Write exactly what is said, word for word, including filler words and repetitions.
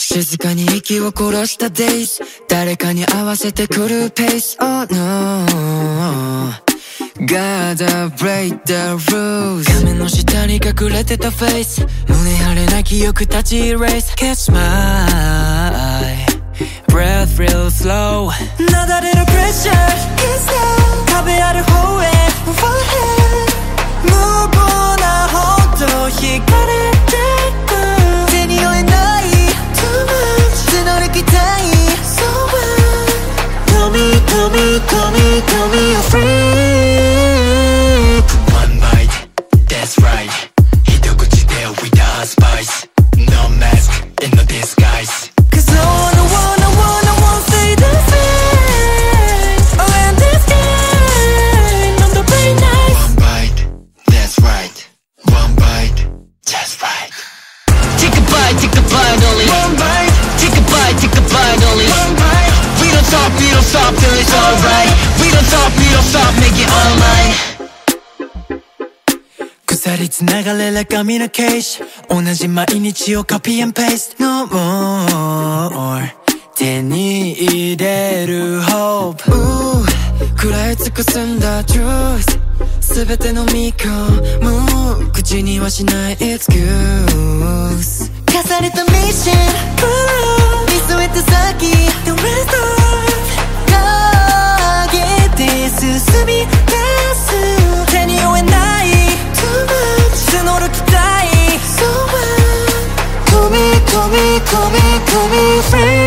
静かに息を殺した days 誰かに合わせてくるペース Oh no Gotta break the rules 画面の下に隠れてたフェイス胸張れない記憶たち erase Catch my breath real slow なだれる pressure is now 壁ある方へ forehead 無謀なほど惹かれてく手に負えない too much 募る期待 so much Call me, call me, call me, call me a freak One bite, that's right 一口で without spice No mask, in no disguise Cause I wanna, wanna, wanna, wanna stay the same Around this game, on the brain night One bite, that's right One bite, that's right Take a bite, take a bite only One bite, Take a bite, take a bite only one bite We don't stop, we don't stop till it's alright We don't stop, we don't stop, make it online 鎖つながれる髪のケーシ同じ毎日を copy and paste No more 手に入れる hope 食らい尽くすんだ truth 全てのみ込む口にはしない excuse 課されたミッション見据えた先 The rest of 影で進み出す手に負えない Too much 募る期待 So much Call me, call me, call me, call me friend